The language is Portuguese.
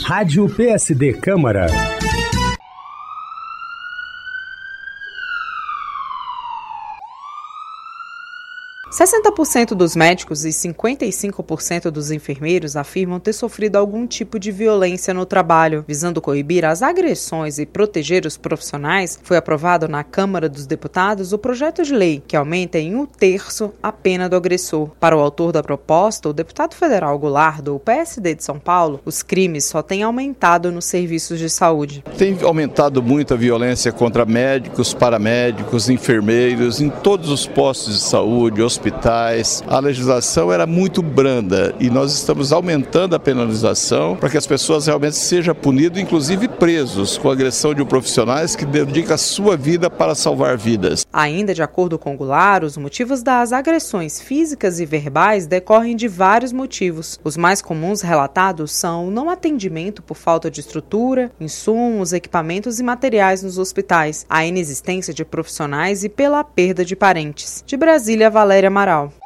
Rádio PSD Câmara. – 60% dos médicos e 55% dos enfermeiros afirmam ter sofrido algum tipo de violência no trabalho. Visando coibir as agressões e proteger os profissionais, foi aprovado na Câmara dos Deputados o projeto de lei que aumenta em 1/3 a pena do agressor. Para o autor da proposta, o deputado federal Goulart, do PSD de São Paulo, os crimes só têm aumentado nos serviços de saúde. Tem aumentado muito a violência contra médicos, paramédicos, enfermeiros, em todos os postos de saúde, hospitais. A legislação era muito branda e nós estamos aumentando a penalização para que as pessoas realmente sejam punidas, inclusive presos, com agressão de profissionais que dedicam a sua vida para salvar vidas. Ainda de acordo com Goulart, os motivos das agressões físicas e verbais decorrem de vários motivos. Os mais comuns relatados são o não atendimento por falta de estrutura, insumos, equipamentos e materiais nos hospitais, a inexistência de profissionais e pela perda de parentes. De Brasília, Valéria Amaral.